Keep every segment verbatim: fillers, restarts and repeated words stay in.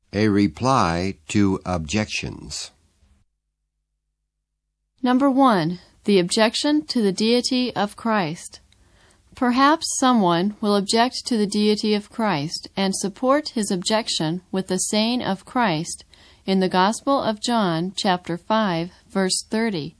A reply to objections. Number one, the objection to the deity of Christ. Perhaps someone will object to the deity of Christ and support his objection with the saying of Christ in the Gospel of John, chapter five, verse thirty.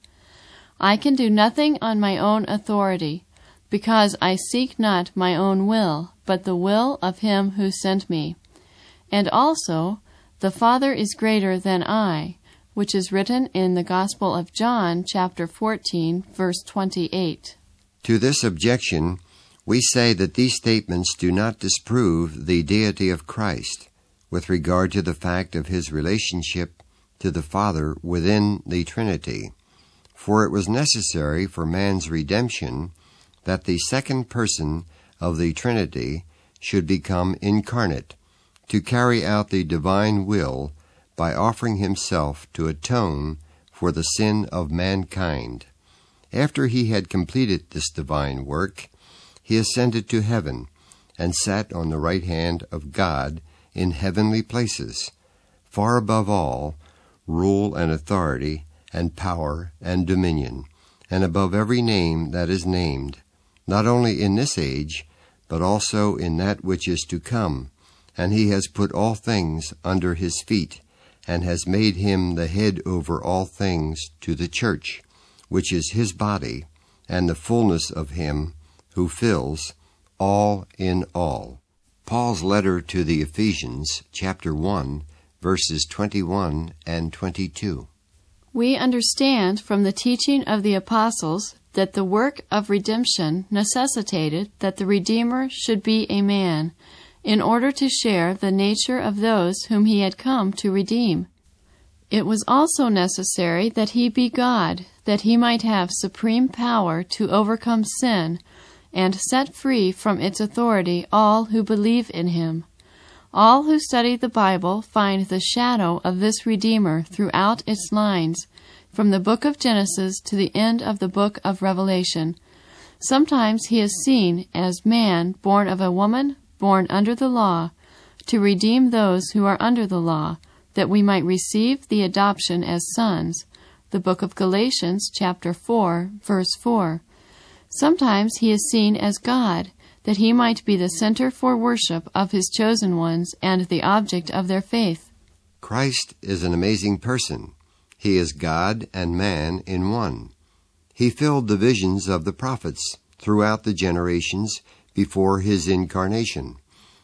I can do nothing on my own authority, because I seek not my own will, but the will of him who sent me. And also, the Father is greater than I, which is written in the Gospel of John, chapter fourteen, verse twenty-eight. To this objection, we say that these statements do not disprove the deity of Christ with regard to the fact of his relationship to the Father within the Trinity, for it was necessary for man's redemption that the second person of the Trinity should become incarnate to carry out the divine will by offering himself to atone for the sin of mankind. After he had completed this divine work, he ascended to heaven and sat on the right hand of God in heavenly places, far above all rule and authority and power and dominion, and above every name that is named, not only in this age, but also in that which is to come. And he has put all things under his feet, and has made him the head over all things to the church, which is his body, and the fullness of him who fills all in all. Paul's letter to the Ephesians, chapter one, verses twenty-one and twenty-two. We understand from the teaching of the apostles that the work of redemption necessitated that the Redeemer should be a man, in order to share the nature of those whom he had come to redeem. It was also necessary that he be God, that he might have supreme power to overcome sin and set free from its authority all who believe in him. All who study the Bible find the shadow of this Redeemer throughout its lines, from the book of Genesis to the end of the book of Revelation. Sometimes he is seen as man born of a woman, born under the law, to redeem those who are under the law, that we might receive the adoption as sons. The book of Galatians, chapter four, verse four. Sometimes he is seen as God, that he might be the center for worship of his chosen ones and the object of their faith. Christ is an amazing person. He is God and man in one. He filled the visions of the prophets throughout the generations before his incarnation.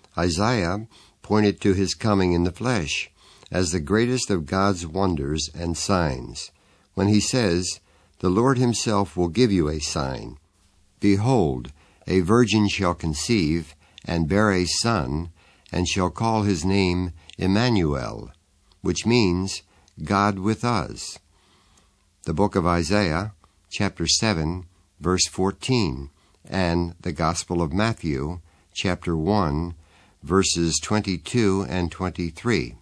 Isaiah pointed to his coming in the flesh as the greatest of God's wonders and signs, when he says, "The Lord himself will give you a sign. Behold, a virgin shall conceive and bear a son, and shall call his name Emmanuel," which means God with us. The book of Isaiah, chapter seven, verse fourteen, and the Gospel of Matthew, chapter one, verses twenty-two and twenty-three.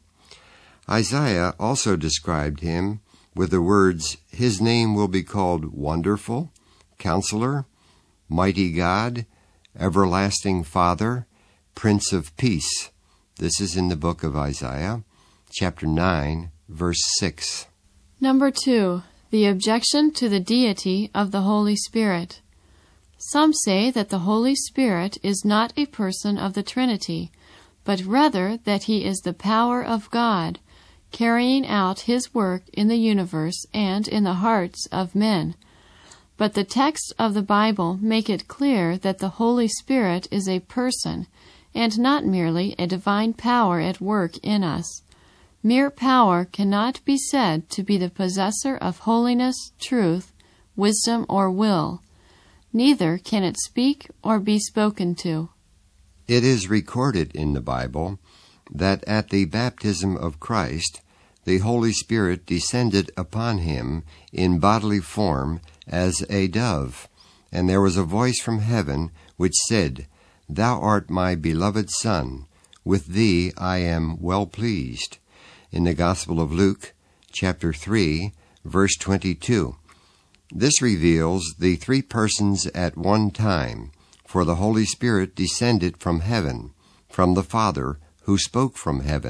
Isaiah also described him with the words, "His name will be called Wonderful, Counselor, Mighty God, Everlasting Father, Prince of Peace." This is in the book of Isaiah, chapter nine, verse six. Number two, the objection to the deity of the Holy Spirit. Some say that the Holy Spirit is not a person of the Trinity, but rather that he is the power of God, carrying out his work in the universe and in the hearts of men. But the texts of the Bible make it clear that the Holy Spirit is a person, and not merely a divine power at work in us. Mere power cannot be said to be the possessor of holiness, truth, wisdom, or will. Neither can it speak or be spoken to. It is recorded in the Bible that at the baptism of Christ, the Holy Spirit descended upon him in bodily form as a dove, and there was a voice from heaven which said, "Thou art my beloved Son, with thee I am well pleased," in the Gospel of Luke, chapter three, verse twenty-two. This reveals the three persons at one time, for the Holy Spirit descended from heaven, from the Father who spoke from heaven,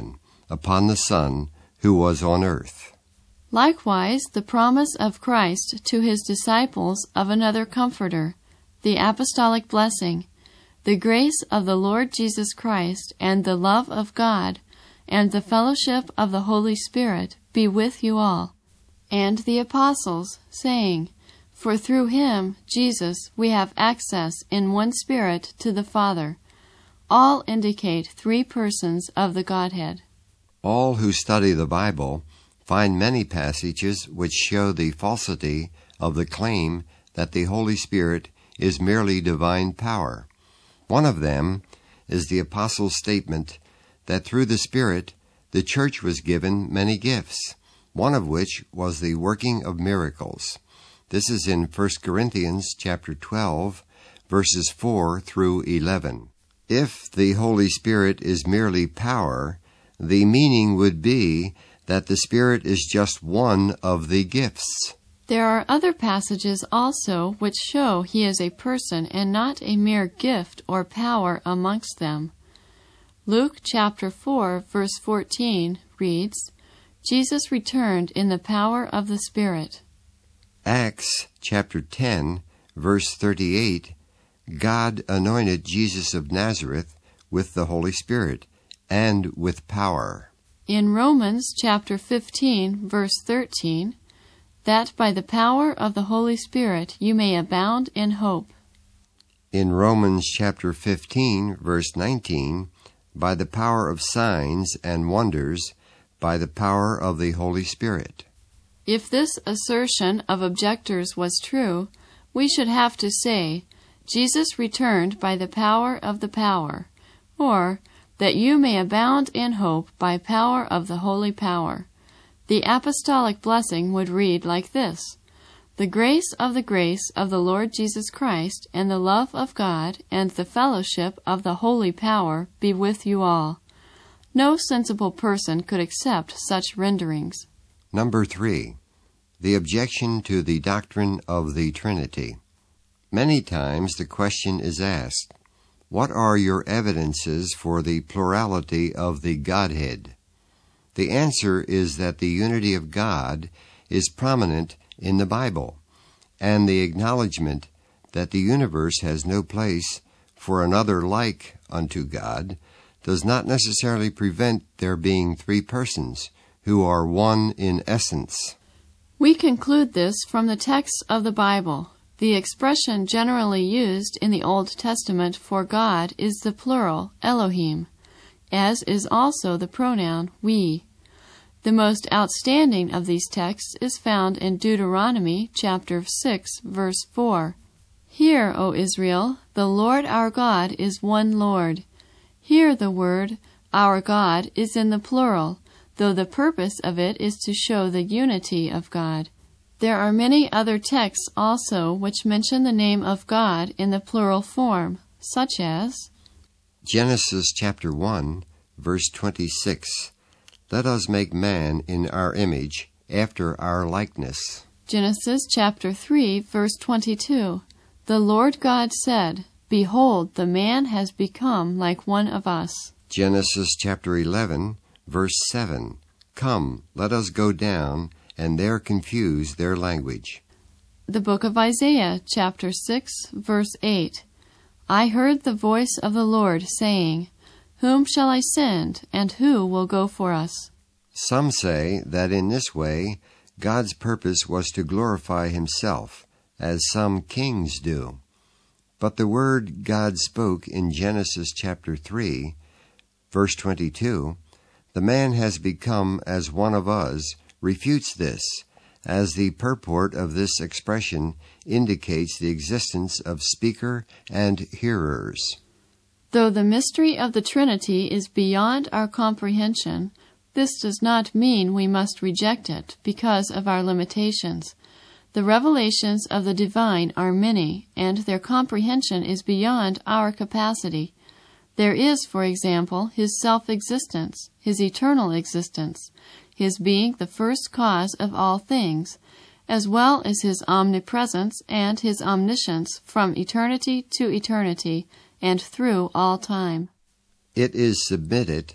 upon the Son who was on earth. Likewise, the promise of Christ to his disciples of another Comforter, the apostolic blessing, the grace of the Lord Jesus Christ, and the love of God, and the fellowship of the Holy Spirit be with you all. And the apostles, saying, For through him, Jesus, we have access in one Spirit to the Father. All indicate three persons of the Godhead. All who study the Bible find many passages which show the falsity of the claim that the Holy Spirit is merely divine power. One of them is the Apostles' statement that through the Spirit the church was given many gifts, one of which was the working of miracles. This is in First Corinthians chapter twelve, verses four through eleven. If the Holy Spirit is merely power, the meaning would be that the Spirit is just one of the gifts. There are other passages also which show he is a person and not a mere gift or power amongst them. Luke chapter four, verse fourteen reads, Jesus returned in the power of the Spirit. Acts chapter ten, verse thirty-eight, God anointed Jesus of Nazareth with the Holy Spirit and with power. In Romans chapter fifteen, verse thirteen, that by the power of the Holy Spirit you may abound in hope. In Romans chapter fifteen, verse nineteen, by the power of signs and wonders, by the power of the Holy Spirit. If this assertion of objectors was true, we should have to say, Jesus returned by the power of the power, or that you may abound in hope by power of the holy power. The apostolic blessing would read like this: The grace of the grace of the Lord Jesus Christ, and the love of God, and the fellowship of the holy power be with you all. No sensible person could accept such renderings. Number three, the objection to the doctrine of the Trinity. Many times the question is asked, what are your evidences for the plurality of the Godhead? The answer is that the unity of God is prominent in the Bible, and the acknowledgement that the universe has no place for another like unto God does not necessarily prevent there being three persons who are one in essence. We conclude this from the texts of the Bible. The expression generally used in the Old Testament for God is the plural, Elohim, as is also the pronoun we. The most outstanding of these texts is found in Deuteronomy chapter six, verse four. Hear, O Israel, the Lord our God is one Lord. Here the word, our God, is in the plural, though the purpose of it is to show the unity of God. There are many other texts also which mention the name of God in the plural form, such as Genesis chapter one, verse twenty-six. Let us make man in our image, after our likeness. Genesis chapter three, verse twenty-two. The Lord God said, Behold, the man has become like one of us. Genesis chapter eleven, verse seven. Come, let us go down, and there confuse their language. The book of Isaiah, chapter six, verse eight. I heard the voice of the Lord saying, Whom shall I send, and who will go for us? Some say that in this way God's purpose was to glorify himself, as some kings do. But the word God spoke in Genesis chapter three, verse twenty-two, the man has become as one of us, refutes this, as the purport of this expression indicates the existence of speaker and hearers. Though the mystery of the Trinity is beyond our comprehension, this does not mean we must reject it because of our limitations. The revelations of the divine are many, and their comprehension is beyond our capacity. There is, for example, his self-existence, his eternal existence, his being the first cause of all things, as well as his omnipresence and his omniscience from eternity to eternity and through all time. It is submitted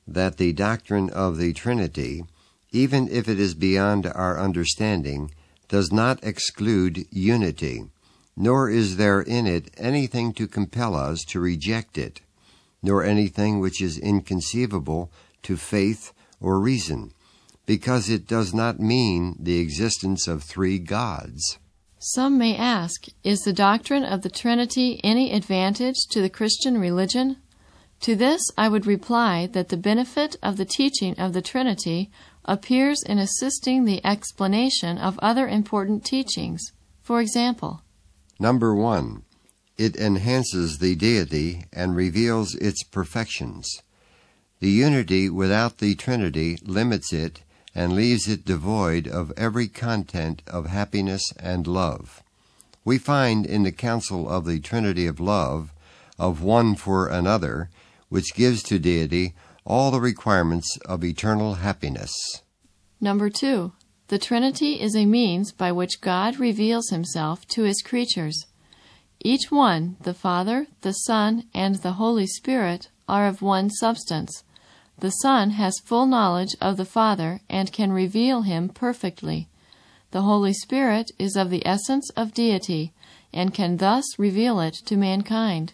that the doctrine of the Trinity, even if it is beyond our understanding, does not exclude unity, nor is there in it anything to compel us to reject it, nor anything which is inconceivable to faith or reason, because it does not mean the existence of three gods. Some may ask, is the doctrine of the Trinity any advantage to the Christian religion? To this I would reply that the benefit of the teaching of the Trinity appears in assisting the explanation of other important teachings. For example, Number one, it enhances the deity and reveals its perfections. The unity without the Trinity limits it and leaves it devoid of every content of happiness and love. We find in the counsel of the Trinity of love, of one for another, which gives to deity all the requirements of eternal happiness. Number two, the Trinity is a means by which God reveals himself to his creatures. Each one, the Father, the Son, and the Holy Spirit, are of one substance. The Son has full knowledge of the Father and can reveal him perfectly. The Holy Spirit is of the essence of deity and can thus reveal it to mankind.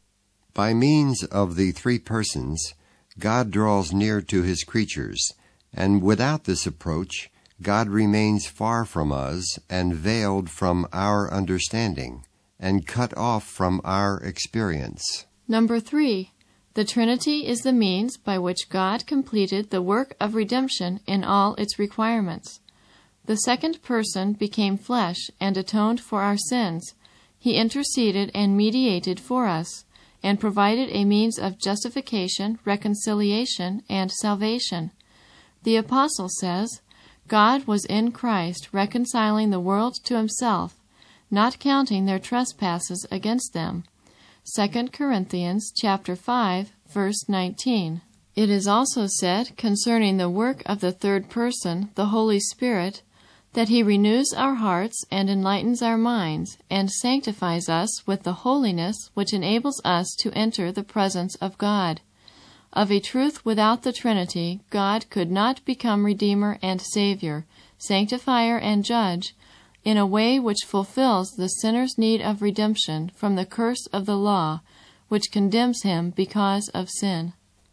By means of the three persons, God draws near to his creatures, and without this approach, God remains far from us and veiled from our understanding, and cut off from our experience. Number three, the Trinity is the means by which God completed the work of redemption in all its requirements. The second person became flesh and atoned for our sins. He interceded and mediated for us, and provided a means of justification, reconciliation, and salvation. The Apostle says, God was in Christ reconciling the world to himself, not counting their trespasses against them. Second Corinthians chapter five, verse nineteen. It is also said concerning the work of the third person, the Holy Spirit, that he renews our hearts and enlightens our minds, and sanctifies us with the holiness which enables us to enter the presence of God. Of a truth, without the Trinity, God could not become Redeemer and Savior, Sanctifier and Judge, in a way which fulfills the sinner's need of redemption from the curse of the law, which condemns him because of sin.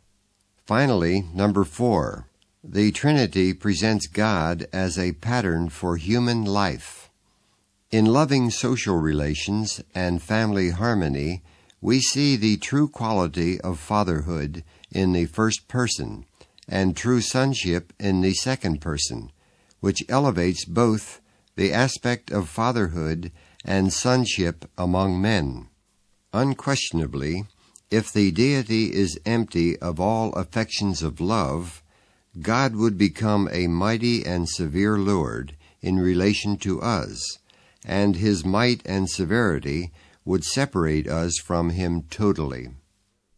Finally, number four, the Trinity presents God as a pattern for human life. In loving social relations and family harmony, we see the true quality of fatherhood in the first person and true sonship in the second person, which elevates both the aspect of fatherhood and sonship among men. Unquestionably, if the deity is empty of all affections of love, God would become a mighty and severe Lord in relation to us, and his might and severity would separate us from him totally.